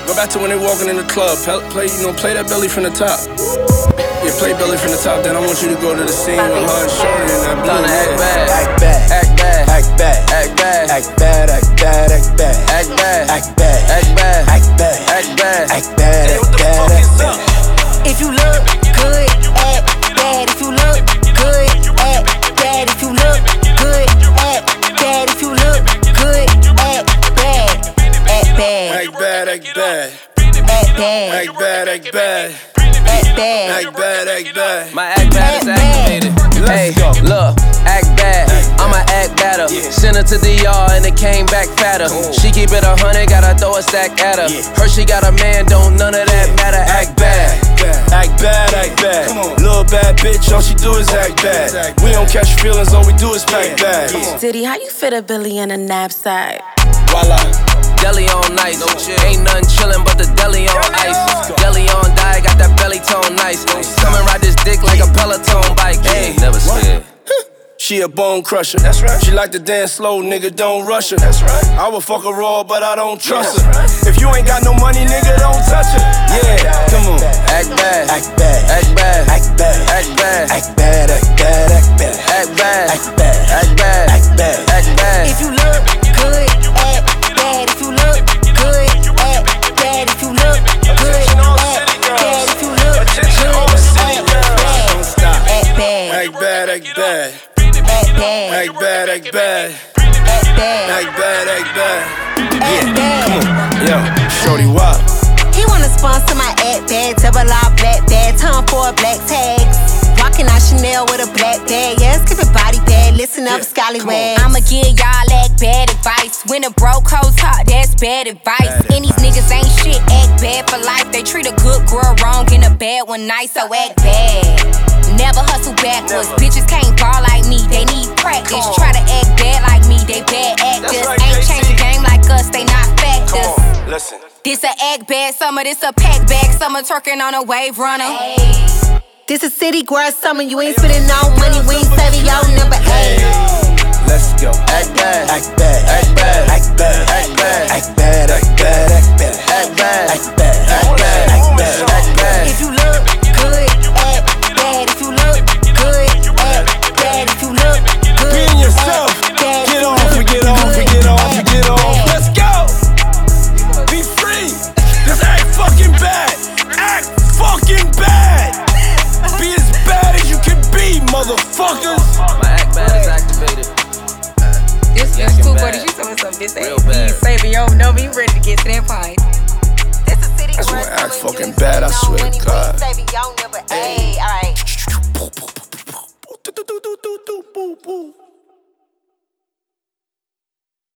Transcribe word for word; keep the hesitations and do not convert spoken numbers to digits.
Go back to when they walking in the club. Play, you know, play that belly from the top. Yeah, play belly from the top. Then I want you to go to the scene with her and Shorty and that blue. Act bad, act bad, act bad, act bad, act bad, act bad, act bad, act bad, act bad, act bad, act bad, act bad, act bad, act bad, act bad, act bad. If you look good, act bad. If you look good, act bad. If you look good, act bad. If you look good, act bad. Act bad. Act bad, act bad. Act bad. Act bad, act bad. Act bad. Act bad, act bad. My act bad is activated. Hey, look, act bad. I'ma act better. Send her to D R and it came back fatter. She keep it a hundred, gotta throw a stack at her. Her she got a man, don't none of that matter. Act bad. Act bad, act bad. Little bad bitch, all she do is act bad. We don't catch feelings, all we do is pack bad. Diddy, how you fit a Billy in a knapsack? Voila. Deli on nice, no chill. Ain't nothing chillin' but the deli on ice. Deli on die, got that belly tone nice. Come and ride this dick like a Peloton bike. Hey, never scared. She a bone crusher. That's right. She like to dance slow, nigga, don't rush her. That's right. I would fuck her raw, but I don't trust her. Right. If you ain't got no money, nigga, don't touch her. Yeah, come on. Act bad, act bad, act bad, act bad, act bad, act bad, act bad, act bad, act bad, act bad, act bad, act bad, act bad. If you look good, act bad. If you look good, act bad. If you look good, act bad. If you look good, act bad. Act bad, act bad. Act bad. Act bad, act bad. Act bad. Act bad, act bad. Act bad. Yo, Shorty Wop. He wanna sponsor my act bag, double R black bag, time for black tags. Rockin' out Chanel with a black bag, yeah, skip it body bag, listen up, Yeah, scallywag. I'ma give y'all act bad advice. When a broke hoe talk, that's bad advice. Bad And these niggas ain't shit, act bad for life. They treat a good girl wrong and a bad one nice, so act bad. Never hustle backwards, Never. bitches can't ball like me, they need practice. Try to act bad like me, they bad actors. right, Ain't J C. changed the game like us, they not factors. Come on, listen. This a act bad summer, this a pack bag summer, twerking on a wave runner. This a city girl summer, you ain't spending no money, we ain't saving your number eight. Let's go. Act bad, act bad, act bad, act bad, act bad, act bad, act bad, act bad, act bad, act bad, act bad, act bad, act bad. If you look good, act bad. If you look good, act bad. If you look good, Being yourself. act bad. Get off and get off and get off and get off. Let's go. Be free. Just act fucking bad. Act fucking bad. Be as bad as you can be, motherfuckers. My act bad is activated. This Yeah, is acting cool, bad. buddy. You told me something. This Real ain't bad. me saving your number. You ready to get to that point. This a city That's girl why I act summer, you fucking ain't bad, I spending no swear to money, we ain't God. saving your number eight. Alright.